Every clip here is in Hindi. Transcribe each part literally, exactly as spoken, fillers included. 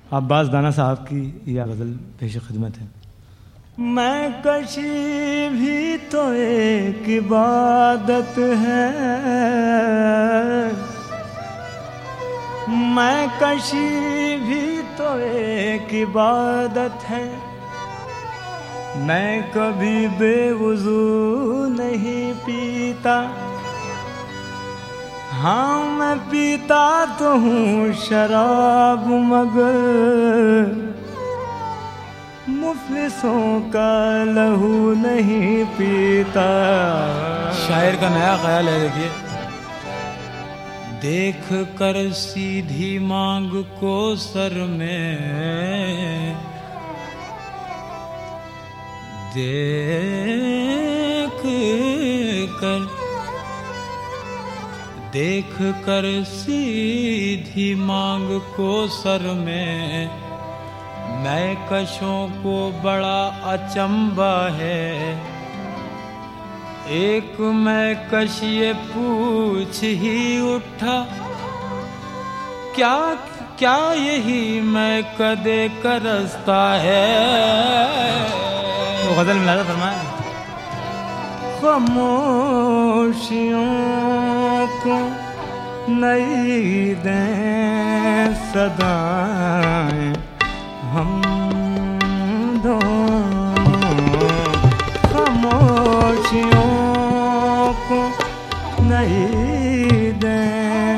अब्बास दाना साहब की यह गज़ल पेश खिदमत है। मैं कशी भी तो एक इबादत है, मैं कशी भी तो एक इबादत है, मैं कभी बेवुज़ू नहीं पीता। हाँ मैं पीता तो हूँ शराब मगर मुफलिसों का लहू नहीं पीता। शायर का नया ख्याल है, देखिए। देख कर सीधी मांग को सर में, देख कर देख कर सीधी मांग को सर में, मैं कशों को बड़ा अचंबा है। एक मैं कश ये पूछ ही उठा, क्या क्या यही मैं कदे का रास्ता है। तो गजल मिला फरमाया, खामोशियों को नई दें सदाएं हम दोनों, खामोशियों को नई दें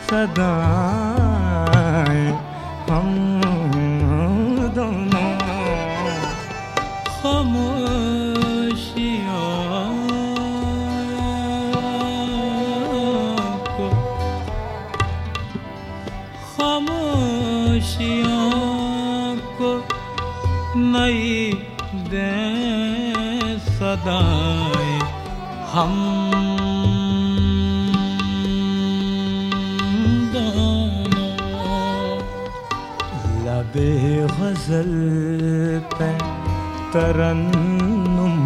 सदाएं हम दोनों। खामोशियों को खामोशियों को नई दें सदाएं हम दोनों। लबे गज़ल पे तरन्नुम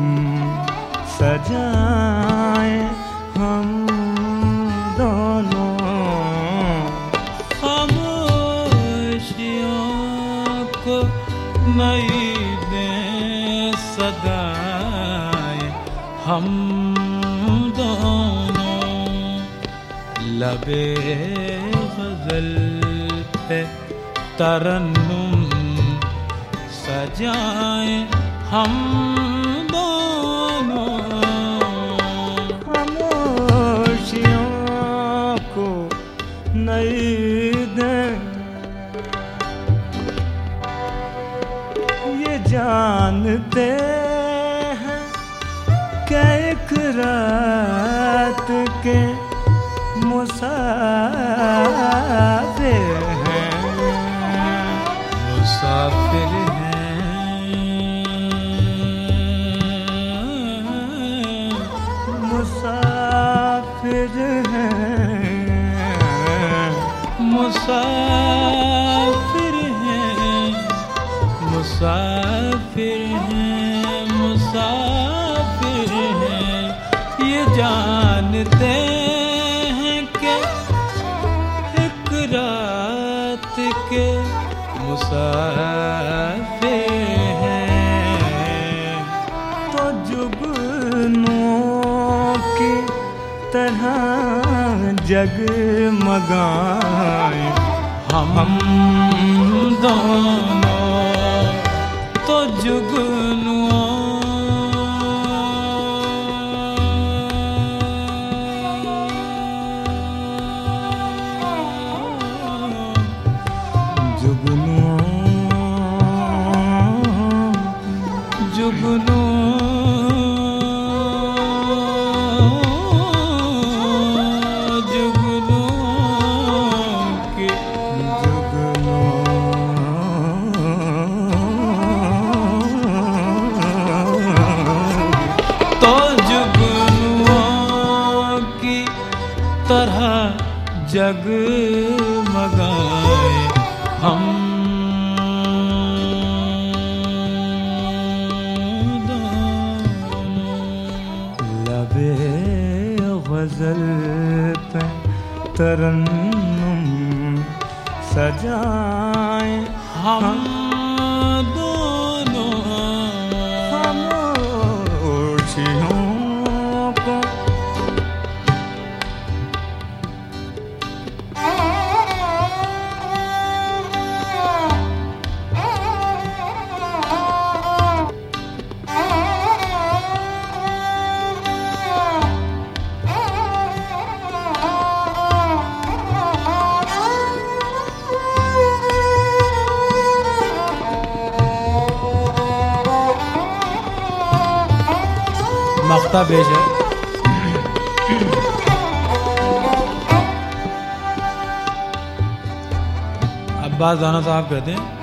सजाएं हम दोनों। खामोशियों को नई दें सदाएं हम दोनों। लबे गज़ल पे तरन्नुम सजाएं हम दोनों। खामोशियों को नई दें, ये जानते हैं कि एक रात के मुसाफिर हैं, मुसाफिर मुसाफिर हैं, मुसाफिर हैं, मुसाफिर हैं, मुसाफिर हैं। ये जानते हैं कि एक रात के मुसाफिर हैं। तो जुगनों की तरह जगमगाएं हम दोनों। तो जुगनुओं जुगनुओं जुगनुओं जगमगाए हम दोनों। लबे गज़ल पे तरन्नुम सजाए हम दोनों खामोशियों को मख्ता पेश है। अब्बास दाना साहब कहते हैं,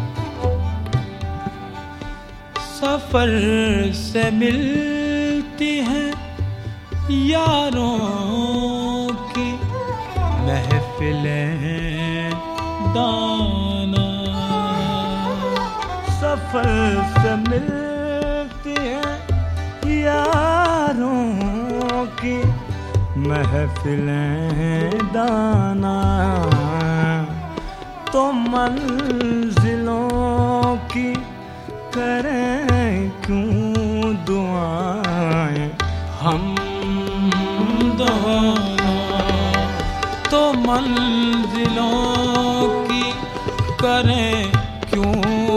सफर से मिलती हैं यारों की महफिलें दाना। सफर से मिलती है यारों की महफिलें दाना, तो मंजिलों की करें क्यों दुआएं हम दोनों, तो मंजिलों की करें क्यों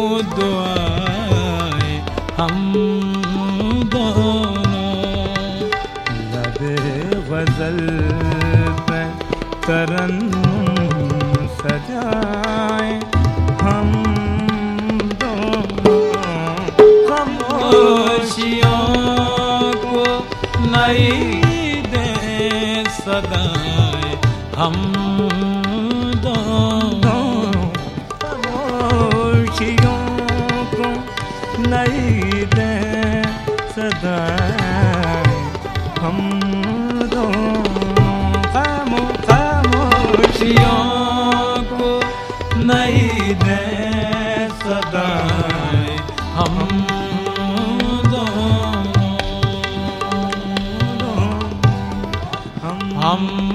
दुआएं हम गजल पे तरन्नुम सजाए हम दोनों, खामोशियों को नई दे सदाएं हम दोनों, खामोशियों को नई दे सदाएं हम खामोशियों को नई दे सदाएं हम दोनों, हम